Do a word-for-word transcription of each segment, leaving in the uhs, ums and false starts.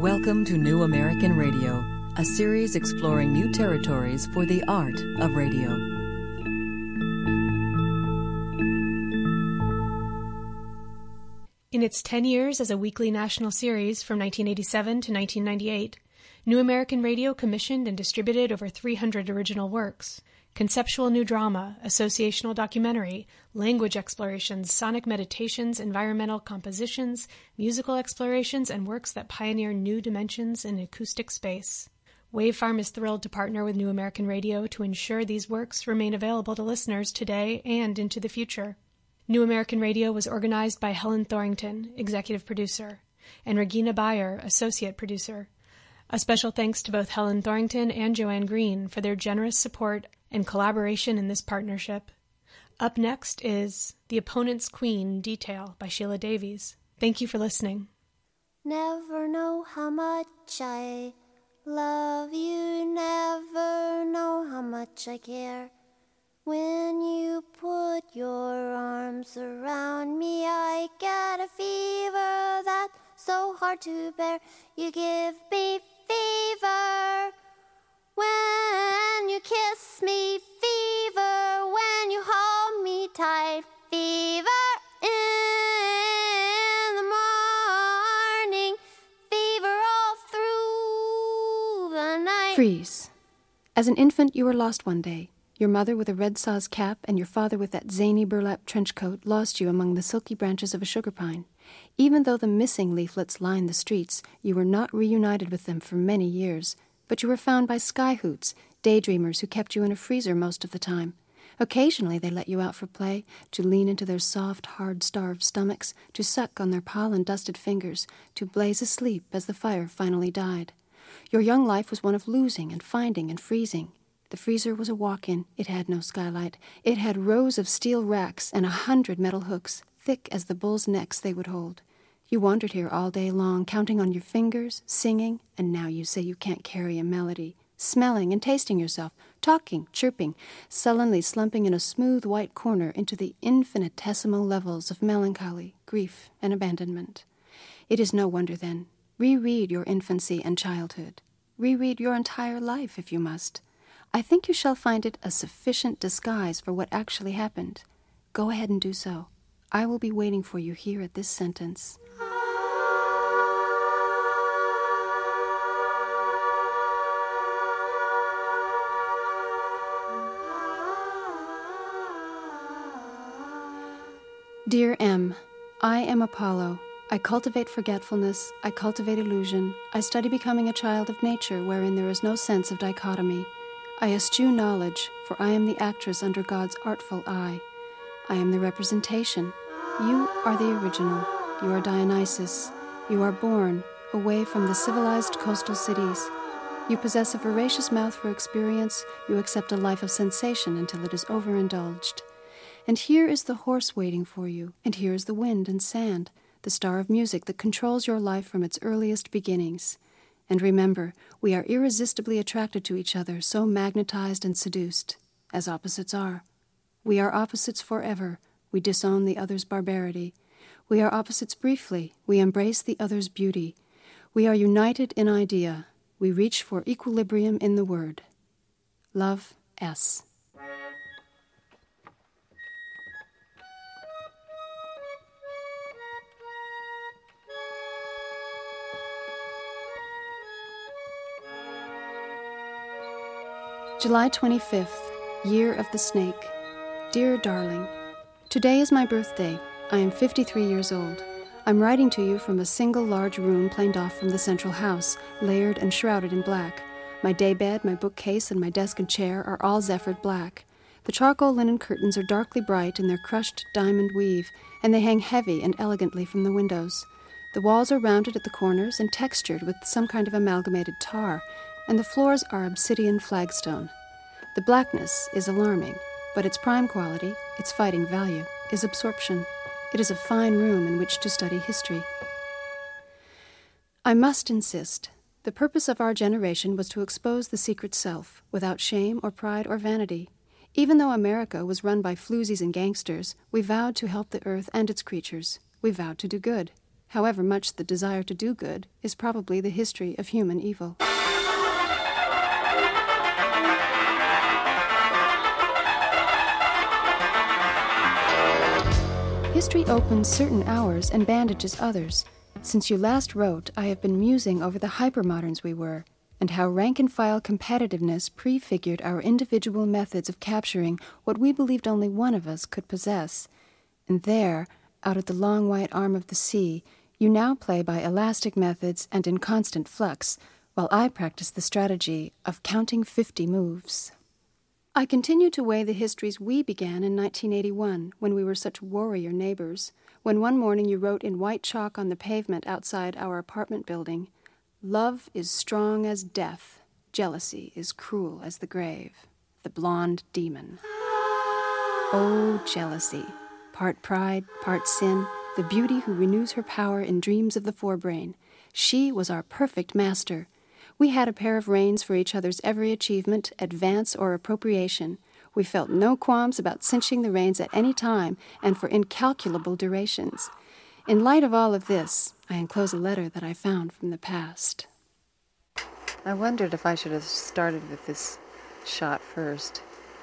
Welcome to New American Radio, a series exploring new territories for the art of radio. In its ten years as a weekly national series from nineteen eighty-seven to nineteen ninety-eight, New American Radio commissioned and distributed over three hundred original works. Conceptual new drama, associational documentary, language explorations, sonic meditations, environmental compositions, musical explorations, and works that pioneer new dimensions in acoustic space. Wave Farm is thrilled to partner with New American Radio to ensure these works remain available to listeners today and into the future. New American Radio was organized by Helen Thorington, executive producer, and Regina Bayer, associate producer. A special thanks to both Helen Thorington and Joanne Green for their generous support and collaboration in this partnership. Up next is The Opponent's Queen, Detail by Sheila Davies. Thank you for listening. Never know how much I love you, never know how much I care. When you put your arms around me, I get a fever that's so hard to bear. You give me fever when you kiss me, fever when you hold me tight, fever in the morning, fever all through the night. Freeze. As an infant, you were lost one day. Your mother with a red saws cap and your father with that zany burlap trench coat lost you among the silky branches of a sugar pine. Even though the missing leaflets lined the streets, you were not reunited with them for many years. But you were found by skyhoots, daydreamers who kept you in a freezer most of the time. Occasionally they let you out for play, to lean into their soft, hard-starved stomachs, to suck on their pollen-dusted fingers, to blaze asleep as the fire finally died. Your young life was one of losing and finding and freezing. The freezer was a walk-in. It had no skylight. It had rows of steel racks and a hundred metal hooks, thick as the bulls' necks they would hold. You wandered here all day long, counting on your fingers, singing, and now you say you can't carry a melody, smelling and tasting yourself, talking, chirping, sullenly slumping in a smooth white corner into the infinitesimal levels of melancholy, grief, and abandonment. It is no wonder, then. Reread your infancy and childhood. Reread your entire life, if you must. I think you shall find it a sufficient disguise for what actually happened. Go ahead and do so. I will be waiting for you here at this sentence. Dear M, I am Apollo. I cultivate forgetfulness, I cultivate illusion, I study becoming a child of nature wherein there is no sense of dichotomy. I eschew knowledge, for I am the actress under God's artful eye. I am the representation. You are the original. You are Dionysus. You are born, away from the civilized coastal cities. You possess a voracious mouth for experience. You accept a life of sensation until it is overindulged. And here is the horse waiting for you, and here is the wind and sand, the star of music that controls your life from its earliest beginnings. And remember, we are irresistibly attracted to each other, so magnetized and seduced, as opposites are. We are opposites forever. We disown the other's barbarity. We are opposites briefly. We embrace the other's beauty. We are united in idea. We reach for equilibrium in the word. Love, S. July twenty-fifth, Year of the Snake. Dear darling, today is my birthday. I am fifty-three years old. I'm writing to you from a single large room planed off from the central house, layered and shrouded in black. My daybed, my bookcase, and my desk and chair are all zephyred black. The charcoal linen curtains are darkly bright in their crushed diamond weave, and they hang heavy and elegantly from the windows. The walls are rounded at the corners and textured with some kind of amalgamated tar, and the floors are obsidian flagstone. The blackness is alarming, but its prime quality, its fighting value, is absorption. It is a fine room in which to study history. I must insist. The purpose of our generation was to expose the secret self, without shame or pride or vanity. Even though America was run by floozies and gangsters, we vowed to help the earth and its creatures. We vowed to do good. however much the desire to do good is probably the history of human evil. History opens certain hours and bandages others. Since you last wrote, I have been musing over the hypermoderns we were, and how rank-and-file competitiveness prefigured our individual methods of capturing what we believed only one of us could possess. And there, out at the long white arm of the sea, you now play by elastic methods and in constant flux, while I practice the strategy of counting fifty moves. I continue to weigh the histories we began in nineteen eighty-one, when we were such warrior neighbors, when one morning you wrote in white chalk on the pavement outside our apartment building, "Love is strong as death, jealousy is cruel as the grave, the blonde demon." Oh, jealousy, part pride, part sin, the beauty who renews her power in dreams of the forebrain. She was our perfect master. We had a pair of reins for each other's every achievement, advance, or appropriation. We felt no qualms about cinching the reins at any time and for incalculable durations. In light of all of this, I enclose a letter that I found from the past. I wondered if I should have started with this shot first.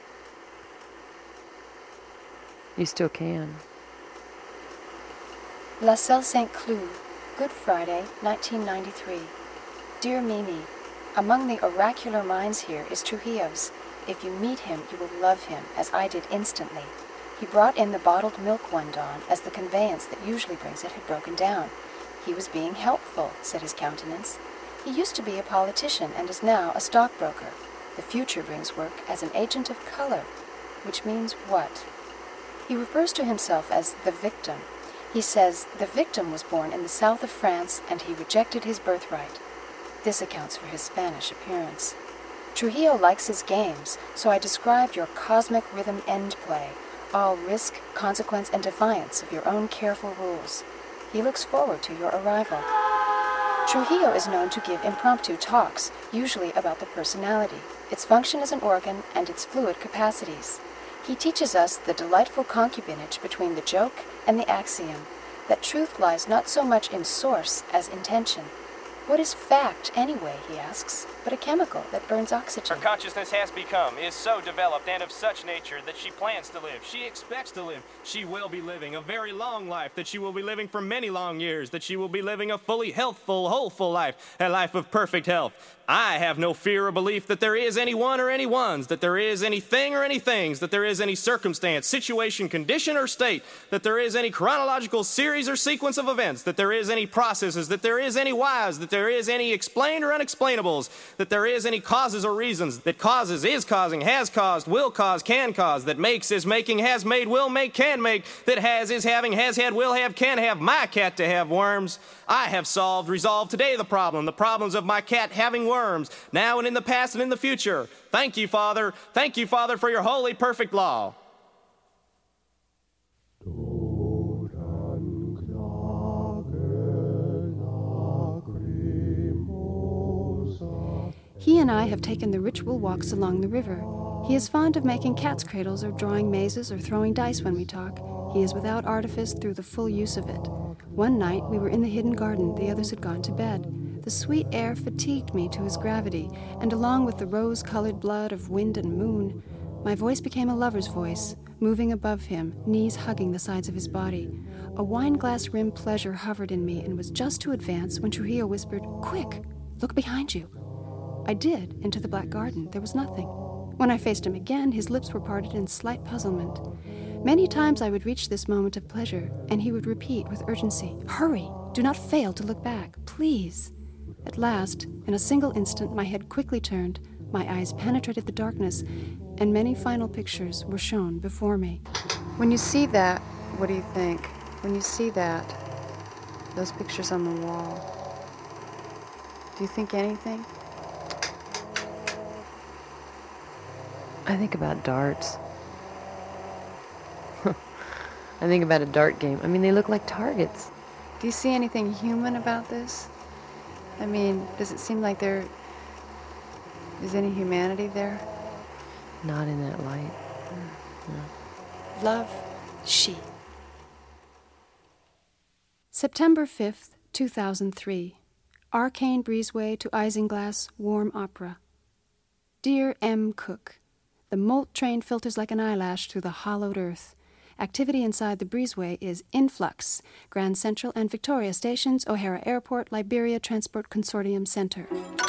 You still can. La Selle Saint Cloud, Good Friday, nineteen ninety-three. Dear Mimi, among the oracular minds here is Trujillo's. If you meet him, you will love him, as I did instantly. He brought in the bottled milk one dawn, as the conveyance that usually brings it had broken down. He was being helpful, said his countenance. He used to be a politician and is now a stockbroker. The future brings work as an agent of color, which means what? He refers to himself as the victim. He says the victim was born in the south of France and he rejected his birthright. This accounts for his Spanish appearance. Trujillo likes his games, so I described your cosmic rhythm end play, all risk, consequence, and defiance of your own careful rules. He looks forward to your arrival. Trujillo is known to give impromptu talks, usually about the personality, its function as an organ, and its fluid capacities. He teaches us the delightful concubinage between the joke and the axiom, that truth lies not so much in source as intention. What is fact, anyway, he asks, but a chemical that burns oxygen? Her consciousness has become, is so developed and of such nature that she plans to live, she expects to live, she will be living a very long life, that she will be living for many long years, that she will be living a fully healthful, wholeful life, a life of perfect health. I have no fear or belief that there is any one or any ones, that there is anything or any things, that there is any circumstance, situation, condition, or state, that there is any chronological series or sequence of events, that there is any processes, that there is any whys, that there is any explained or unexplainables, that there is any causes or reasons, that causes, is causing, has caused, will cause, can cause, that makes, is making, has made, will make, can make, that has, is having, has had, will have, can have, my cat to have worms. I have solved, resolved today the problem, the problems of my cat having worms, now and in the past and in the future. Thank you, Father. Thank you, Father, for your holy, perfect law. He and I have taken the ritual walks along the river. He is fond of making cat's cradles or drawing mazes or throwing dice when we talk. He is without artifice through the full use of it. One night we were in the hidden garden, the others had gone to bed. The sweet air fatigued me to his gravity, and along with the rose-colored blood of wind and moon, my voice became a lover's voice, moving above him, knees hugging the sides of his body. A wine-glass-rimmed pleasure hovered in me and was just to advance when Trujillo whispered, "Quick, look behind you." I did, into the black garden. There was nothing. When I faced him again, his lips were parted in slight puzzlement. Many times I would reach this moment of pleasure, and he would repeat with urgency, "Hurry! Do not fail to look back, please." At last, in a single instant, my head quickly turned, my eyes penetrated the darkness, and many final pictures were shown before me. When you see that, what do you think? When you see that, those pictures on the wall, do you think anything? I think about darts. I think about a dart game. I mean, they look like targets. Do you see anything human about this? I mean, does it seem like there is any humanity there? Not in that light. No. Love, she. September fifth, two thousand three. Arcane Breezeway to Isinglass Warm Opera. Dear M. Cook, the Molt train filters like an eyelash through the hollowed earth. Activity inside the breezeway is influx. Grand Central and Victoria Stations, O'Hara Airport, Liberia Transport Consortium Center.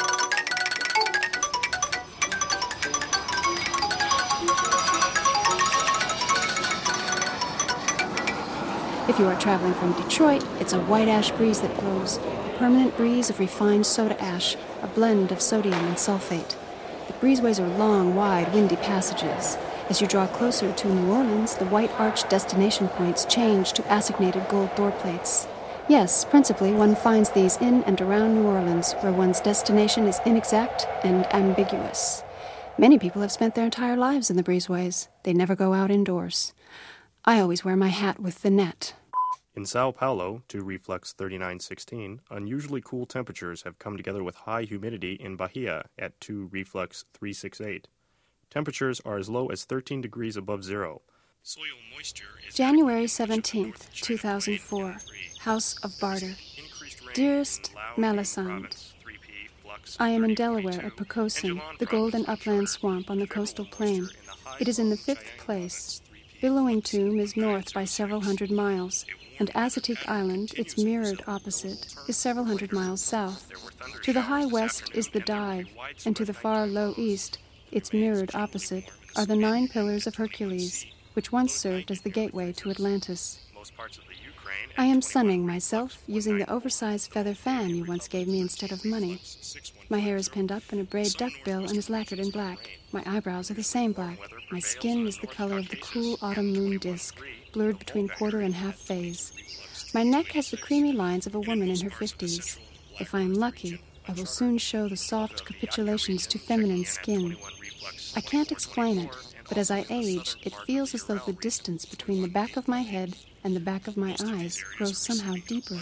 If you are traveling from Detroit, it's a white ash breeze that blows, a permanent breeze of refined soda ash, a blend of sodium and sulfate. The breezeways are long, wide, windy passages. As you draw closer to New Orleans, the white arched destination points change to assignated gold door plates. Yes, principally one finds these in and around New Orleans, where one's destination is inexact and ambiguous. Many people have spent their entire lives in the breezeways. They never go out indoors. I always wear my hat with the net. In Sao Paulo, to reflex thirty-nine sixteen, unusually cool temperatures have come together with high humidity in Bahia at two reflex three sixty-eight. Temperatures are as low as thirteen degrees above zero. Soil moisture is January seventeenth, two thousand four. House of Barter. Dearest Melisande, I am in Delaware at Pocosin, the golden upland swamp on the coastal plain. It is in the fifth place. Billowing Tomb is north by several hundred miles, and Assateague Island, its mirrored opposite, is several hundred miles south. To the high west is the Dive, and to the far low east, its mirrored opposite, are the nine pillars of Hercules, which once served as the gateway to Atlantis. I am sunning myself using the oversized feather fan you once gave me instead of money. My hair is pinned up in a braid duckbill and is lacquered in black. My eyebrows are the same black. My skin is the color of the cool autumn moon disk, blurred between quarter and half phase. My neck has the creamy lines of a woman in her fifties. If I am lucky, I will soon show the soft capitulations to feminine skin. I can't explain it, but as I age, it feels as though the distance between the back of my head and the back of my eyes grows somehow deeper.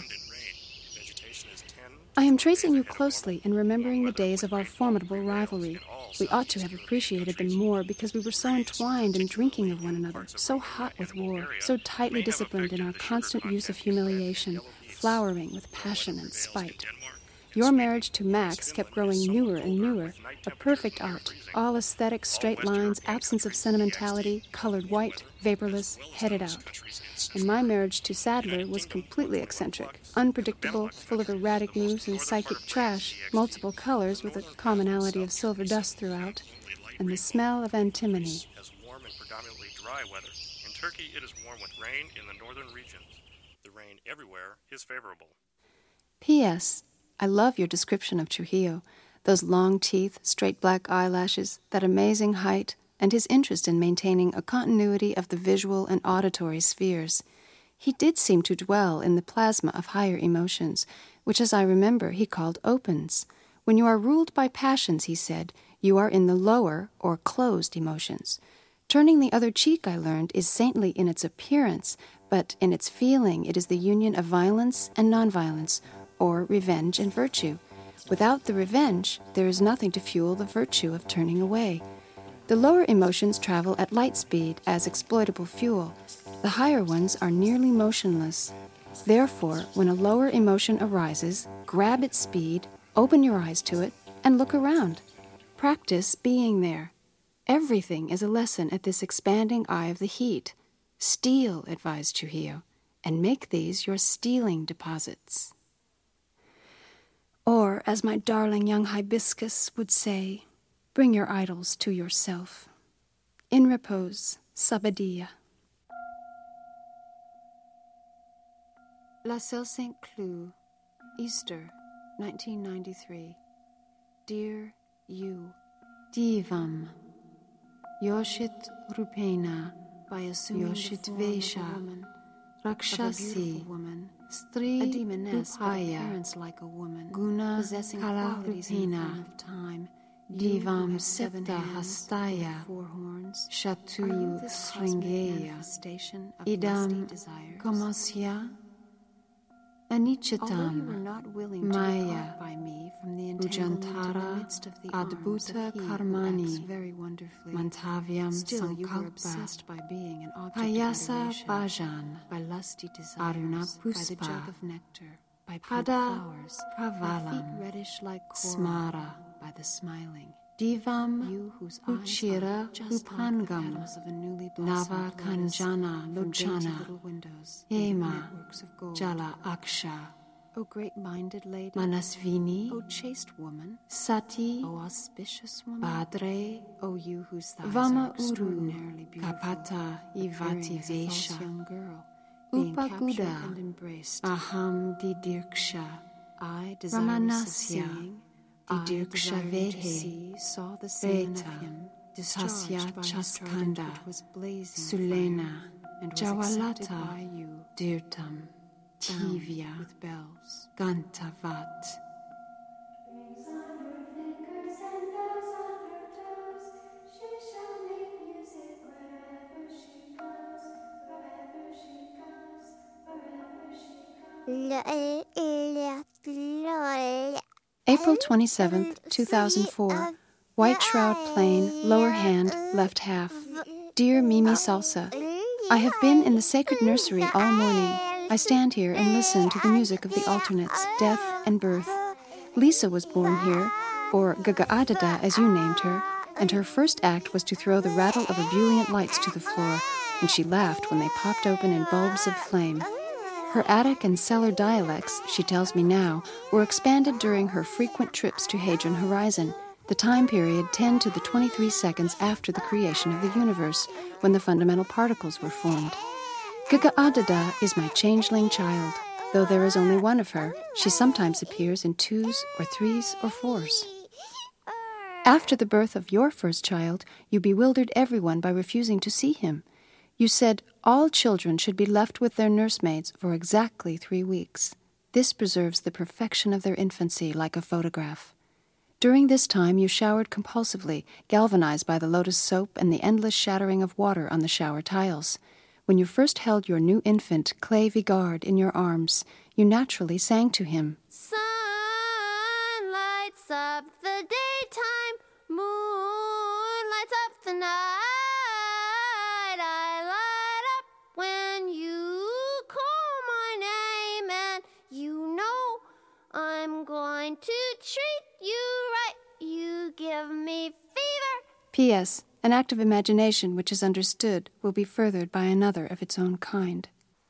I am tracing you closely and remembering the days of our formidable rivalry. We ought to have appreciated them more because we were so entwined in drinking of one another, so hot with war, so tightly disciplined in our constant use of humiliation, flowering with passion and spite. Your marriage to Max kept growing newer and newer, a perfect art, all aesthetic, straight lines, absence of sentimentality, colored white, vaporless, headed out. And my marriage to Sadler was completely eccentric, unpredictable, full of erratic moves and psychic trash, multiple colors with a commonality of silver dust throughout, and the smell of antimony. Has warm and predominantly dry weather. In Turkey, it is warm with rain in the northern regions. The rain everywhere is favorable. P S. I love your description of Trujillo, those long teeth, straight black eyelashes, that amazing height, and his interest in maintaining a continuity of the visual and auditory spheres. He did seem to dwell in the plasma of higher emotions, which, as I remember, he called opens. When you are ruled by passions, he said, you are in the lower or closed emotions. Turning the other cheek, I learned, is saintly in its appearance, but in its feeling it is the union of violence and nonviolence, or revenge and virtue. Without the revenge, there is nothing to fuel the virtue of turning away. The lower emotions travel at light speed as exploitable fuel. The higher ones are nearly motionless. Therefore, when a lower emotion arises, grab its speed, open your eyes to it, and look around. Practice being there. Everything is a lesson at this expanding eye of the heat. Steal, advised Trujillo, and make these your stealing deposits. Or, as my darling young hibiscus would say, bring your idols to yourself. In repose, Sabadilla. La Selle Saint Cloud, Easter, nineteen ninety-three. Dear you, Divam, Yoshit Rupena, by assuming Yoshit Vesha, Rakshasi, Stri Rupaya, like a woman, Guna Kala Rupena, Divam Septa Hastaya, Shatu Sringeya, Idam Kamasya, Anichetam, Maya, Ujantara, Adbhuta Karmani, Mantavyam Sankalpa, Payasa Bhajan, Aruna Puspa, Pada Pravalam, Smara, Divam Uchira Upangam, Nava Kanjana Lochana, Hema, Jala Aksha, O great-minded lady, Manasvini, O chaste woman, Sati, O auspicious woman, Padre, O you whose thighs Vama are extraordinarily Uru, beautiful, Kapata Ivati appearing as a false Vesha, young girl, being captured Upaguda, and embraced. Aham Didirksha, I, desirous of Ramanasya, seeing, I, Didirksha desiring to Vehe, see, saw the semen Reta, of him, discharged Tasya by his trident, Chaskanda, which was blazing Sulena, fire, and was accepted Jawalata, by you, Dirtam, bound Tivya, with bells. Gantavat. April twenty-seventh, two thousand four. White Shroud Plain, lower hand, left half. Dear Mimi Salsa, I have been in the sacred nursery all morning. I stand here and listen to the music of the alternates, death and birth. Lisa was born here, or Gagaadada as you named her, and her first act was to throw the rattle of ebullient lights to the floor, and she laughed when they popped open in bulbs of flame. Her attic and cellar dialects, she tells me now, were expanded during her frequent trips to Hadron Horizon, the time period ten to the twenty-three seconds after the creation of the universe, when the fundamental particles were formed. Gagaadada is my changeling child. Though there is only one of her, she sometimes appears in twos or threes or fours. After the birth of your first child, you bewildered everyone by refusing to see him. You said all children should be left with their nursemaids for exactly three weeks. This preserves the perfection of their infancy like a photograph. During this time, you showered compulsively, galvanized by the lotus soap and the endless shattering of water on the shower tiles. When you first held your new infant, Clay Vigard, in your arms, you naturally sang to him. Sun lights up the daytime, moon lights up the night. I light up when you call my name, and you know I'm going to treat you right. You give me fever. P S. An act of imagination which is understood will be furthered by another of its own kind.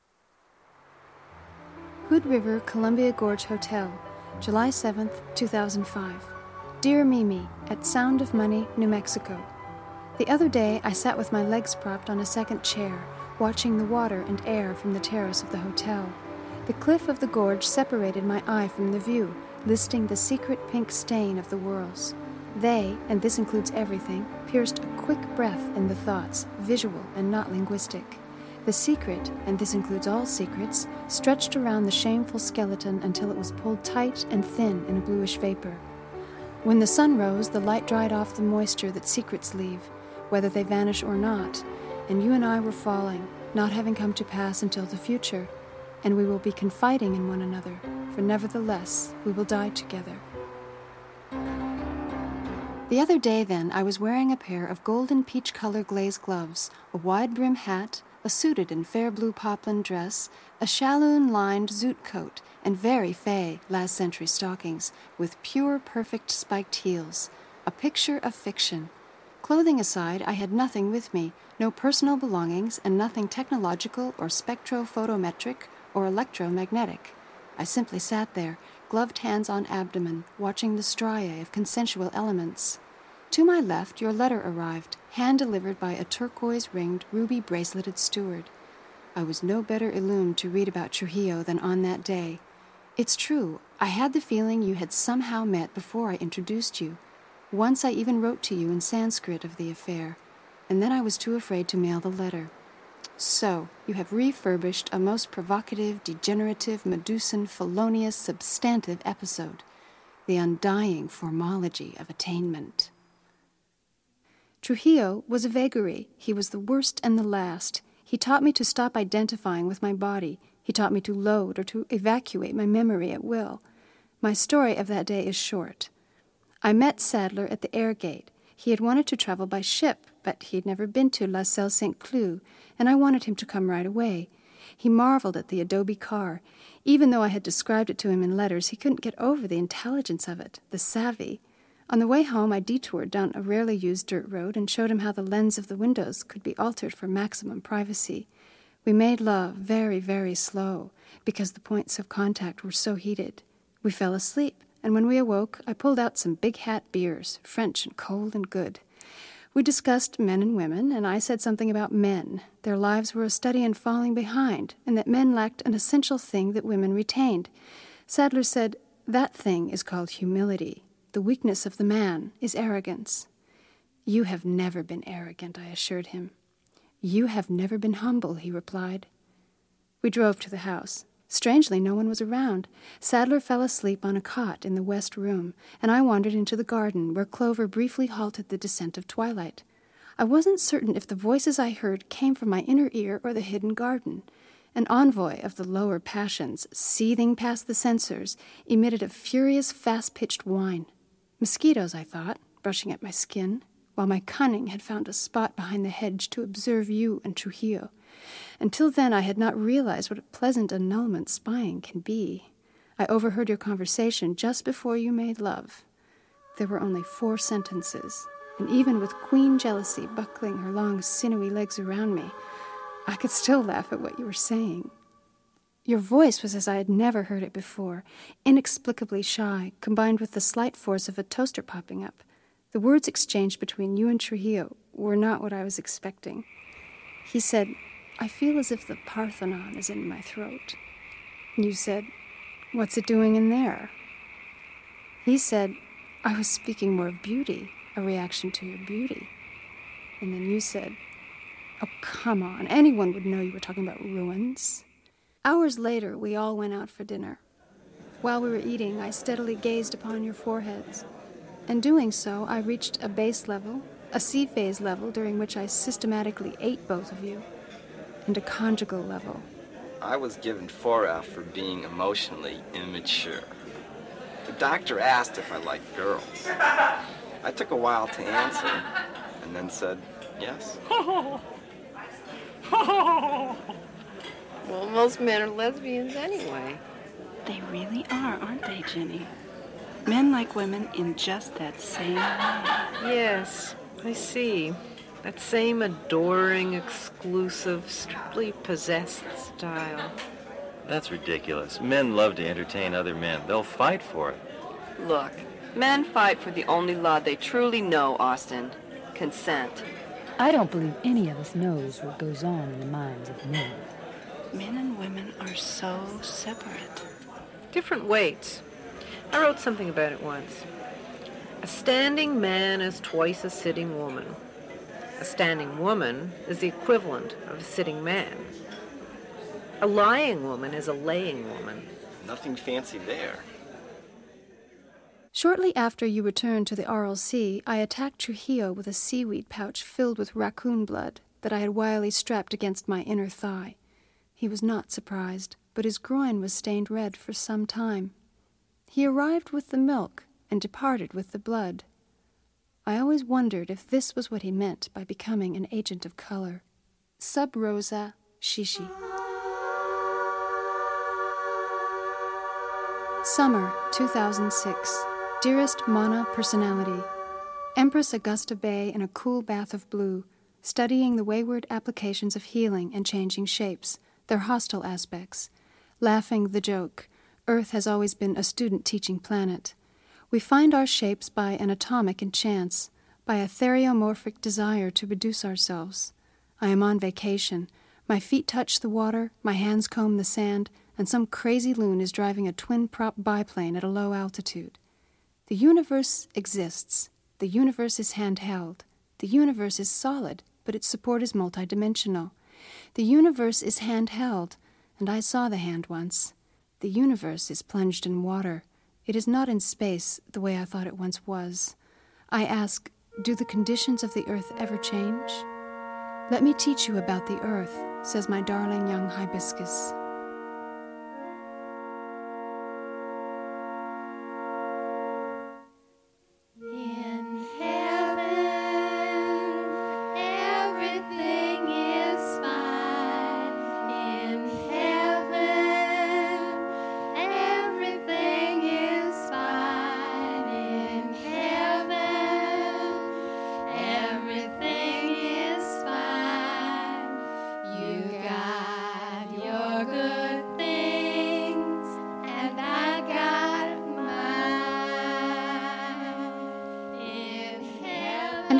Hood River, Columbia Gorge Hotel, July seventh, two thousand five. Dear Mimi, at Sound of Money, New Mexico. The other day I sat with my legs propped on a second chair, watching the water and air from the terrace of the hotel. The cliff of the gorge separated my eye from the view, listing the secret pink stain of the whirls. They, and this includes everything, pierced a quick breath in the thoughts, visual and not linguistic. The secret, and this includes all secrets, stretched around the shameful skeleton until it was pulled tight and thin in a bluish vapor. When the sun rose, the light dried off the moisture that secrets leave, whether they vanish or not, and you and I were falling, not having come to pass until the future, and we will be confiding in one another, for nevertheless we will die together. The other day, then, I was wearing a pair of golden peach-color glazed gloves, a wide-brim hat, a suited and fair blue poplin dress, a shalloon-lined zoot coat, and very fey last-century stockings, with pure, perfect spiked heels. A picture of fiction. Clothing aside, I had nothing with me, no personal belongings, and nothing technological or spectrophotometric or electromagnetic. I simply sat there, gloved hands on abdomen, watching the striae of consensual elements. To my left, your letter arrived, hand-delivered by a turquoise-ringed, ruby-braceleted steward. I was no better illumined to read about Trujillo than on that day. It's true, I had the feeling you had somehow met before I introduced you. Once I even wrote to you in Sanskrit of the affair, and then I was too afraid to mail the letter. So, you have refurbished a most provocative, degenerative, Medusan, felonious, substantive episode. The undying formology of attainment. Trujillo was a vagary. He was the worst and the last. He taught me to stop identifying with my body, He taught me to load or to evacuate my memory at will. My story of that day is short. I met Sadler at the air gate. He had wanted to travel by ship, but he had never been to La Selle Saint Cloud, and I wanted him to come right away. He marveled at the adobe car. Even though I had described it to him in letters, he couldn't get over the intelligence of it, the savvy. On the way home, I detoured down a rarely used dirt road and showed him how the lens of the windows could be altered for maximum privacy. We made love very, very slow, because the points of contact were so heated. We fell asleep, and when we awoke, I pulled out some big hat beers, French and cold and good. We discussed men and women, and I said something about men. Their lives were a study in falling behind, and that men lacked an essential thing that women retained. Sadler said, that thing is called humility. The weakness of the man is arrogance. You have never been arrogant, I assured him. You have never been humble, he replied. We drove to the house. Strangely, no one was around. Sadler fell asleep on a cot in the west room, and I wandered into the garden, where Clover briefly halted the descent of twilight. I wasn't certain if the voices I heard came from my inner ear or the hidden garden. An envoy of the lower passions, seething past the censors, emitted a furious, fast-pitched whine. Mosquitoes, I thought, brushing at my skin, while my cunning had found a spot behind the hedge to observe you and Trujillo. Until then, I had not realized what a pleasant annulment spying can be. I overheard your conversation just before you made love. There were only four sentences, and even with queen jealousy buckling her long, sinewy legs around me, I could still laugh at what you were saying. Your voice was as I had never heard it before, inexplicably shy, combined with the slight force of a toaster popping up. The words exchanged between you and Trujillo were not what I was expecting. He said, I feel as if the Parthenon is in my throat. You said, what's it doing in there? He said, I was speaking more of beauty, a reaction to your beauty. And then you said, oh, come on, anyone would know you were talking about ruins. Hours later, we all went out for dinner. While we were eating, I steadily gazed upon your foreheads. In doing so, I reached a base level, a sea phase level during which I systematically ate both of you, and a conjugal level. I was given four F for being emotionally immature. The doctor asked if I liked girls. I took a while to answer, and then said yes. Well, most men are lesbians anyway. They really are, aren't they, Jenny? Men like women in just that same way. Yes, I see. That same adoring, exclusive, strictly possessed style. That's ridiculous. Men love to entertain other men. They'll fight for it. Look, men fight for the only law they truly know, Austin. Consent. I don't believe any of us knows what goes on in the minds of men. Men and women are so separate. Different weights. I wrote something about it once. A standing man is twice a sitting woman. A standing woman is the equivalent of a sitting man. A lying woman is a laying woman. Nothing fancy there. Shortly after you returned to the R L C, I attacked Trujillo with a seaweed pouch filled with raccoon blood that I had wily strapped against my inner thigh. He was not surprised, but his groin was stained red for some time. He arrived with the milk and departed with the blood. I always wondered if this was what he meant by becoming an agent of color. Sub Rosa Shishi. Summer, two thousand six. Dearest Mana Personality. Empress Augusta Bay in a cool bath of blue, studying the wayward applications of healing and changing shapes, their hostile aspects. Laughing the joke. Earth has always been a student-teaching planet. We find our shapes by an atomic enchance, by a theriomorphic desire to reduce ourselves. I am on vacation. My feet touch the water, my hands comb the sand, and some crazy loon is driving a twin-prop biplane at a low altitude. The universe exists. The universe is handheld. The universe is solid, but its support is multidimensional. The universe is handheld, and I saw the hand once. The universe is plunged in water. It is not in space the way I thought it once was. I ask, do the conditions of the earth ever change? Let me teach you about the earth, says my darling young hibiscus.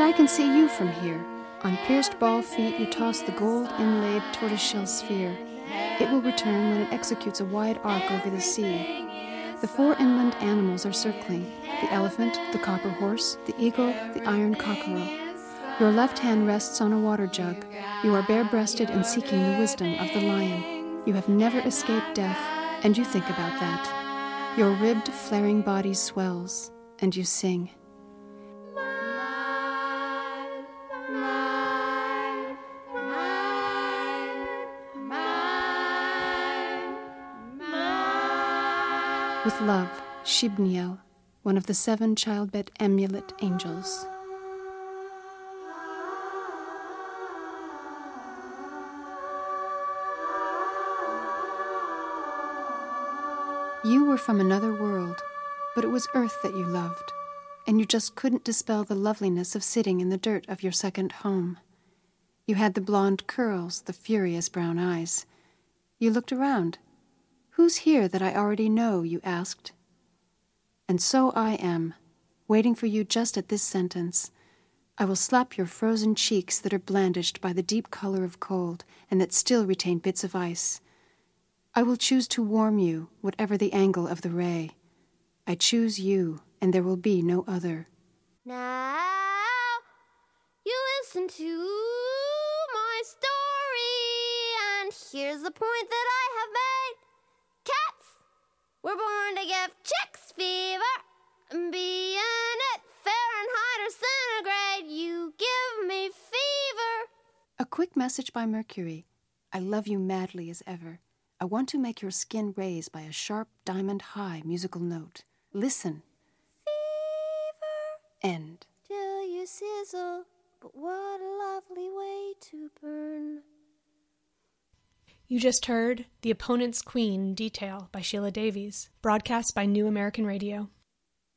And I can see you from here. On pierced ball feet you toss the gold-inlaid tortoiseshell sphere. It will return when it executes a wide arc over the sea. The four inland animals are circling: the elephant, the copper horse, the eagle, the iron cockerel. Your left hand rests on a water jug. You are bare-breasted and seeking the wisdom of the lion. You have never escaped death, and you think about that. Your ribbed, flaring body swells, and you sing. With love, Shibniel, one of the seven childbed amulet angels. You were from another world, but it was Earth that you loved, and you just couldn't dispel the loveliness of sitting in the dirt of your second home. You had the blonde curls, the furious brown eyes. You looked around. "Who's here that I already know?" you asked. And so I am, waiting for you just at this sentence. I will slap your frozen cheeks that are blandished by the deep color of cold and that still retain bits of ice. I will choose to warm you, whatever the angle of the ray. I choose you, and there will be no other. Now, you listen to my story, and here's the point that I have made. Cats were born to give chicks fever, be in it Fahrenheit or centigrade, you give me fever. A quick message by Mercury. I love you madly as ever. I want to make your skin raise by a sharp diamond-high musical note. Listen. Fever. End. Till you sizzle, but what a lovely way to burn. You just heard The Opponent's Queen Detail by Sheila Davies, broadcast by New American Radio.